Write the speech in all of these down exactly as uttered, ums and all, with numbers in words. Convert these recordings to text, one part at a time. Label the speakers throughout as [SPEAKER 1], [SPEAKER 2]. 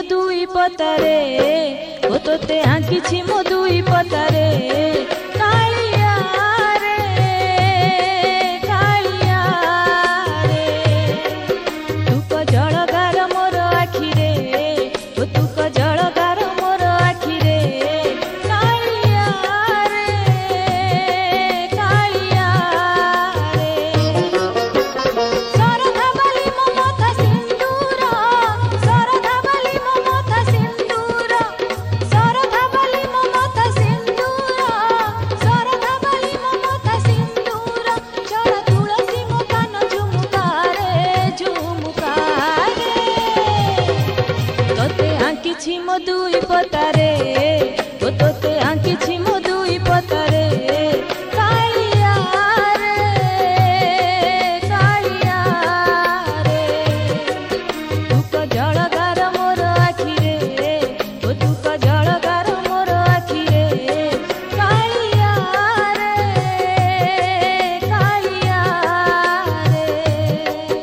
[SPEAKER 1] दुई पतारे ओ तोते आंकिछि मो दुई पतारे कालिया रे कालिया रे तू को जळगार मोर आखि रे ओ तू को जळगार मोर आखि रे कालिया रे कालिया रे सरधा बाली मो माथा सिंदूर सरधा बाली मो माथा सिंदूर सरधा बाली मो माथा सिंदूर सरधा बाली मो माथा सिंदूर चढ़ा तुलसी मो कान झुमुका रे झुमुका रे तोते आंकिछि मो दुई पतारे ओ तोते आंकिछि मो दुई पतारे कालिया रे कालिया रे तू को जळगार मोर आखि रे ओ तू को जळगार मोर आखि रे कालिया रे कालिया रे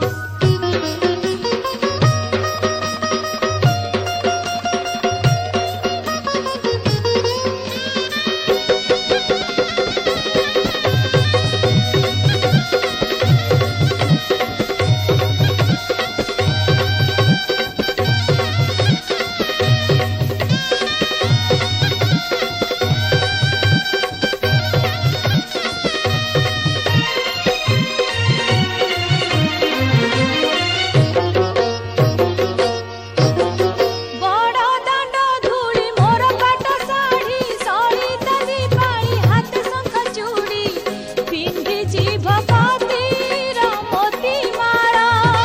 [SPEAKER 1] बड़ दांड धूली मोर पाट साड़ी सड़ी तली पाली हाथ शंख चूड़ी पिंधिछि भगवतीर मोती माला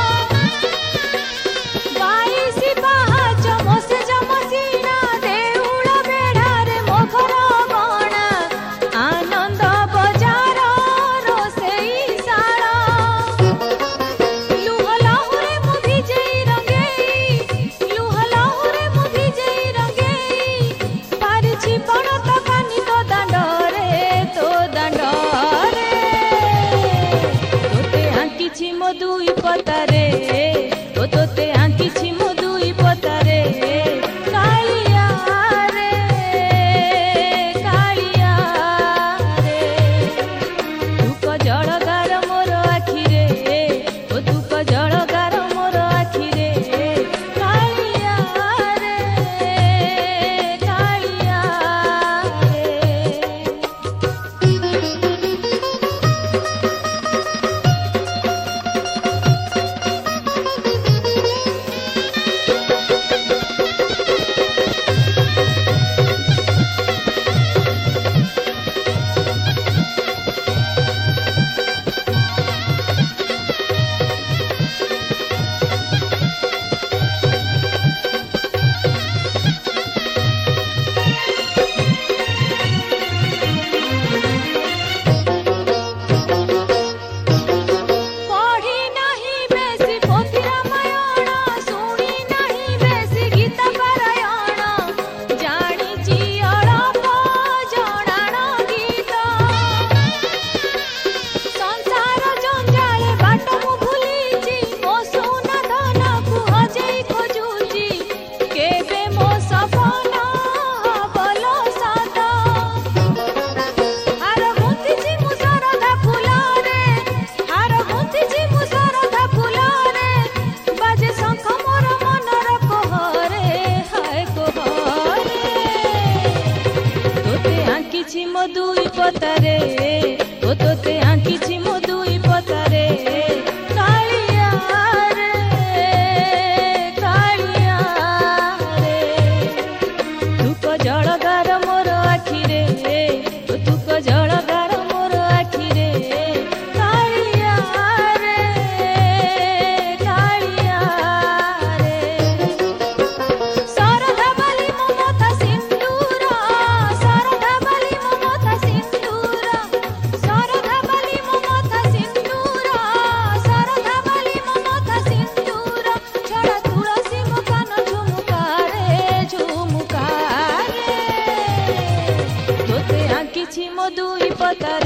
[SPEAKER 1] बाईसी पाहाच मोसे जमसीना देउळ बेढारे मो घर गणा आनंद बजार रोसेई शाला लुह लहुरे मु भिजेई रंगेई लुह लहुरे मु भिजेई रंगेई पारिछि पणत कानी तो दांडरे तो दांडरे तोते आंकिछि मो दुई पतारे ओ तोते आंकिछि मो दुई पतारे कालिया रे कालिया रे तू को जळगार मोर आखि रे ओ तू को जळगार मोर आखि रे कालिया रे कालिया रे पढ़ी नहीं बेसी पोथी रामायण शुणी नहीं बेसी गीत पारायण जानिछि अळप जणाण गीत संसार जंजाले बाट मु भूलिछि मो सोना धन को हजेई खोजुछि केबे मो सपन हबलो सात हार गुंथिछि मु सरधा फुलरे हार गुंथिछि मु सरधा फुलरे बाजे शंख मोर मनर कोहरे हाय कोहरे तोते आंकिछि मो दुई पतारे ओ तोते आंकिछि मो दुई पतारे कालिया रे कालिया रे तू को जळगार मोर आखि रे ओ तू को जळगार मोर आखि रे कालिया रे कालिया रे सरधा बाली मो माथा सिंदूर सरधा बाली मो माथा सिंदूर सरधा बाली मो माथा सिंदूर सरधा बाली मो माथा सिंदूर चढ़ा तुलसी मो कान झुमुका रे झुमुका रे तोते आंकिछि मो दुई पतारे